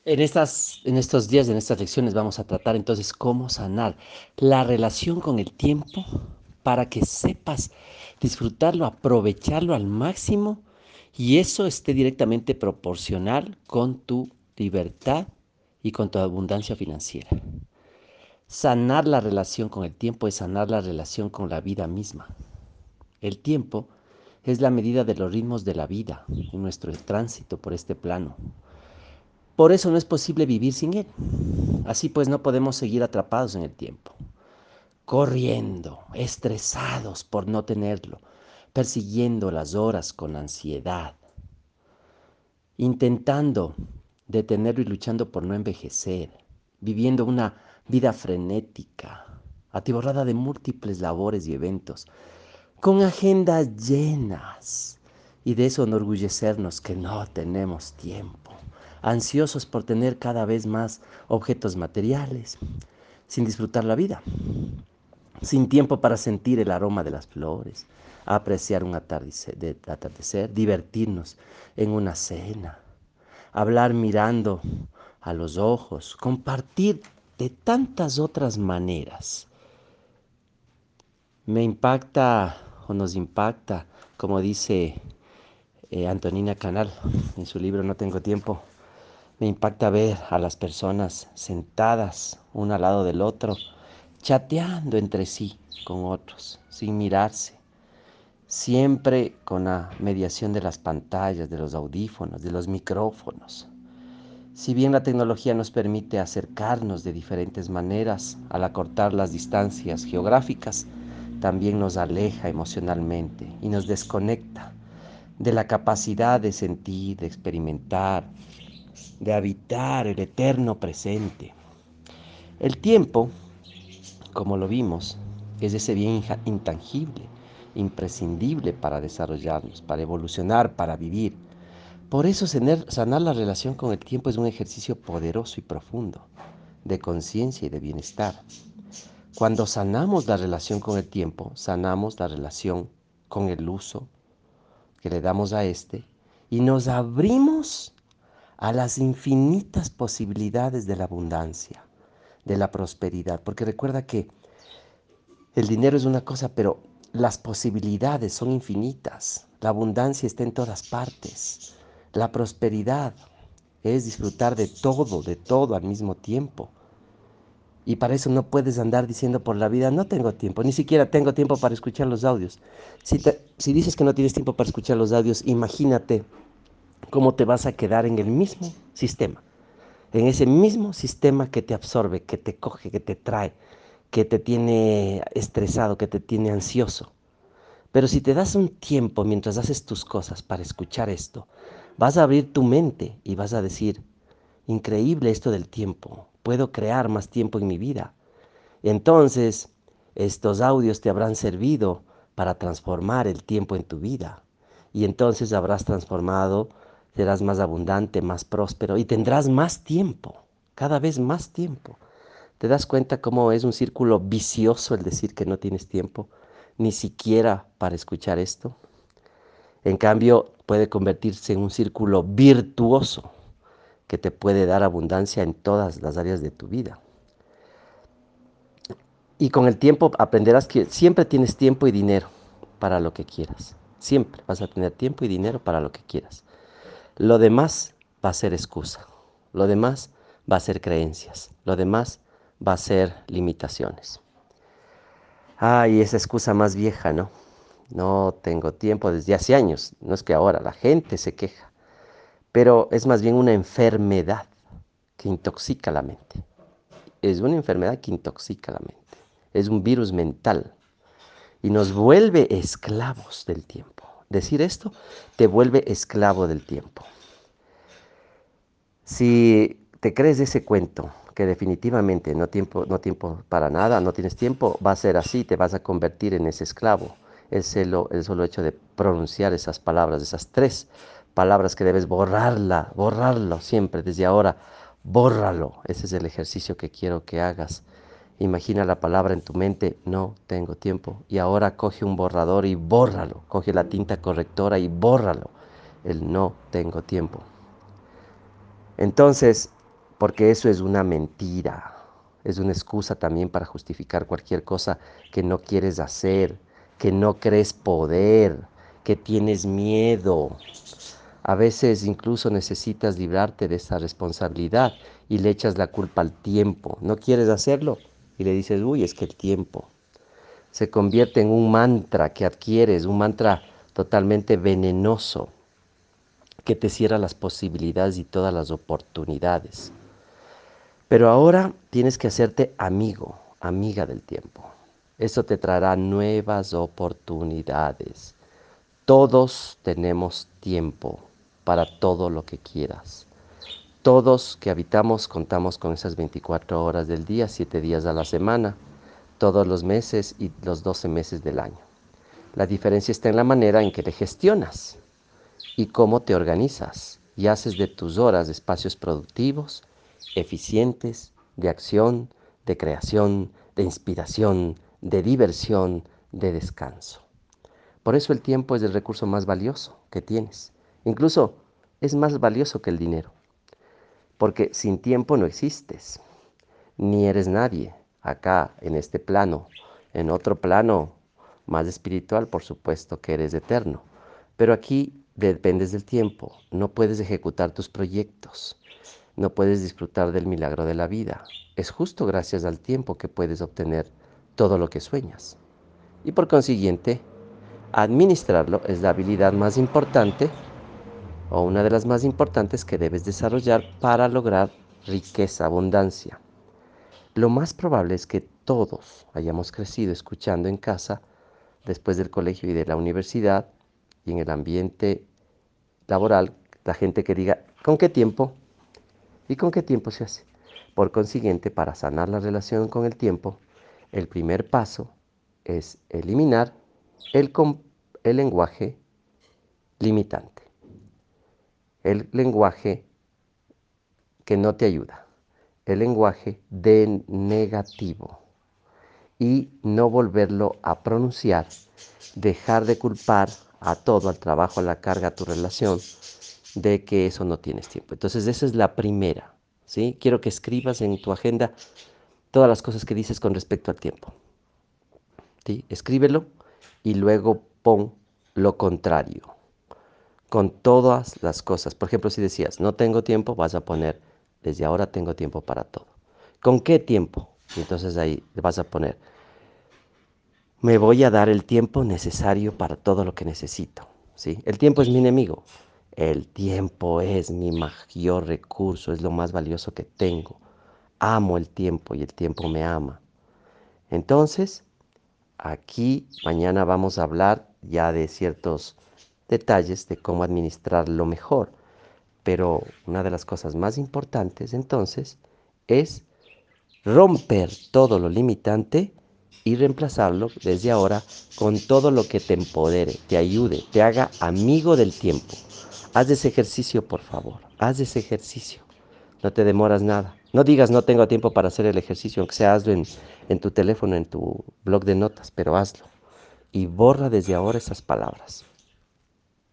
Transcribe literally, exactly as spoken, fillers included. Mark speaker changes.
Speaker 1: En estas, en estos días, en estas lecciones, vamos a tratar entonces cómo sanar la relación con el tiempo para que sepas disfrutarlo, aprovecharlo al máximo y eso esté directamente proporcional con tu libertad y con tu abundancia financiera. Sanar la relación con el tiempo es sanar la relación con la vida misma. El tiempo es la medida de los ritmos de la vida en nuestro tránsito por este plano. Por eso no es posible vivir sin él. Así pues no podemos seguir atrapados en el tiempo, corriendo, estresados por no tenerlo, persiguiendo las horas con ansiedad, intentando detenerlo y luchando por no envejecer, viviendo una vida frenética, atiborrada de múltiples labores y eventos, con agendas llenas y de eso enorgullecernos que no tenemos tiempo, ansiosos por tener cada vez más objetos materiales, sin disfrutar la vida, sin tiempo para sentir el aroma de las flores, apreciar un atardecer, de, atardecer, divertirnos en una cena, hablar mirando a los ojos, compartir de tantas otras maneras. Me impacta o nos impacta, como dice eh, Antonina Canal en su libro No tengo tiempo, me impacta ver a las personas sentadas uno al lado del otro, chateando entre sí con otros, sin mirarse, siempre con la mediación de las pantallas, de los audífonos, de los micrófonos. Si bien la tecnología nos permite acercarnos de diferentes maneras al acortar las distancias geográficas, también nos aleja emocionalmente y nos desconecta de la capacidad de sentir, de experimentar, de habitar el eterno presente. El tiempo, como lo vimos, es ese bien intangible, imprescindible para desarrollarnos, para evolucionar, para vivir. Por eso sanar la relación con el tiempo es un ejercicio poderoso y profundo de conciencia y de bienestar. Cuando sanamos la relación con el tiempo, sanamos la relación con el uso que le damos a este y nos abrimos a las infinitas posibilidades de la abundancia, de la prosperidad. Porque recuerda que el dinero es una cosa, pero las posibilidades son infinitas. La abundancia está en todas partes. La prosperidad es disfrutar de todo, de todo al mismo tiempo. Y para eso no puedes andar diciendo por la vida, no tengo tiempo, ni siquiera tengo tiempo para escuchar los audios. Si, te, si dices que no tienes tiempo para escuchar los audios, imagínate cómo te vas a quedar en el mismo sistema, en ese mismo sistema que te absorbe, que te coge, que te trae, que te tiene estresado, que te tiene ansioso. Pero si te das un tiempo mientras haces tus cosas para escuchar esto, vas a abrir tu mente y vas a decir, increíble esto del tiempo, puedo crear más tiempo en mi vida. Entonces, estos audios te habrán servido para transformar el tiempo en tu vida. Y entonces habrás transformado, serás más abundante, más próspero y tendrás más tiempo, cada vez más tiempo. ¿Te das cuenta cómo es un círculo vicioso el decir que no tienes tiempo, ni siquiera para escuchar esto? En cambio, puede convertirse en un círculo virtuoso que te puede dar abundancia en todas las áreas de tu vida. Y con el tiempo aprenderás que siempre tienes tiempo y dinero para lo que quieras. Siempre vas a tener tiempo y dinero para lo que quieras. Lo demás va a ser excusa. Lo demás va a ser creencias. Lo demás va a ser limitaciones. Ay, esa excusa más vieja, ¿no? No tengo tiempo desde hace años. No es que ahora la gente se queja, pero es más bien una enfermedad que intoxica la mente. Es una enfermedad que intoxica la mente. Es un virus mental y nos vuelve esclavos del tiempo. Decir esto te vuelve esclavo del tiempo. Si te crees ese cuento, que definitivamente no tiempo, no tiempo para nada, no tienes tiempo, va a ser así, te vas a convertir en ese esclavo. El solo, el solo hecho de pronunciar esas palabras, esas tres palabras que debes borrarla, borrarlo siempre, desde ahora, bórralo. Ese es el ejercicio que quiero que hagas. Imagina la palabra en tu mente, no tengo tiempo. Y ahora coge un borrador y bórralo. Coge la tinta correctora y bórralo. El no tengo tiempo. Entonces, porque eso es una mentira. Es una excusa también para justificar cualquier cosa que no quieres hacer, que no crees poder, que tienes miedo. A veces incluso necesitas librarte de esa responsabilidad y le echas la culpa al tiempo. No quieres hacerlo y le dices, uy, es que el tiempo se convierte en un mantra que adquieres, un mantra totalmente venenoso que te cierra las posibilidades y todas las oportunidades. Pero ahora tienes que hacerte amigo, amiga del tiempo. Eso te traerá nuevas oportunidades. Todos tenemos tiempo para todo lo que quieras. Todos que habitamos contamos con esas veinticuatro horas del día, siete días a la semana, todos los meses y los doce meses del año. La diferencia está en la manera en que te gestionas y cómo te organizas y haces de tus horas espacios productivos, eficientes, de acción, de creación, de inspiración, de diversión, de descanso. Por eso el tiempo es el recurso más valioso que tienes. Incluso es más valioso que el dinero, porque sin tiempo no existes, ni eres nadie acá en este plano. En otro plano más espiritual, por supuesto que eres eterno, pero aquí dependes del tiempo, no puedes ejecutar tus proyectos, no puedes disfrutar del milagro de la vida. Es justo gracias al tiempo que puedes obtener todo lo que sueñas. Y por consiguiente, administrarlo es la habilidad más importante o una de las más importantes que debes desarrollar para lograr riqueza, abundancia. Lo más probable es que todos hayamos crecido escuchando en casa, después del colegio y de la universidad, y en el ambiente laboral, la gente que diga, ¿con qué tiempo? ¿Y con qué tiempo se hace? Por consiguiente, para sanar la relación con el tiempo, el primer paso es eliminar el, el lenguaje limitante, el lenguaje que no te ayuda, el lenguaje de negativo y no volverlo a pronunciar, dejar de culpar a todo, al trabajo, a la carga, a tu relación, de que eso no tienes tiempo. Entonces esa es la primera, ¿sí? Quiero que escribas en tu agenda todas las cosas que dices con respecto al tiempo, ¿sí? Escríbelo y luego pon lo contrario, con todas las cosas. Por ejemplo, si decías, no tengo tiempo, vas a poner, desde ahora tengo tiempo para todo. ¿Con qué tiempo? Y entonces ahí vas a poner, me voy a dar el tiempo necesario para todo lo que necesito, ¿sí? El tiempo es mi enemigo. El tiempo es mi mayor recurso, es lo más valioso que tengo. Amo el tiempo y el tiempo me ama. Entonces, aquí mañana vamos a hablar ya de ciertos detalles de cómo administrarlo mejor. Pero una de las cosas más importantes entonces es romper todo lo limitante y reemplazarlo desde ahora con todo lo que te empodere, te ayude, te haga amigo del tiempo. Haz ese ejercicio, por favor. Haz ese ejercicio. No te demoras nada. No digas no tengo tiempo para hacer el ejercicio, aunque sea hazlo en, en tu teléfono, en tu blog de notas, pero hazlo. Y borra desde ahora esas palabras.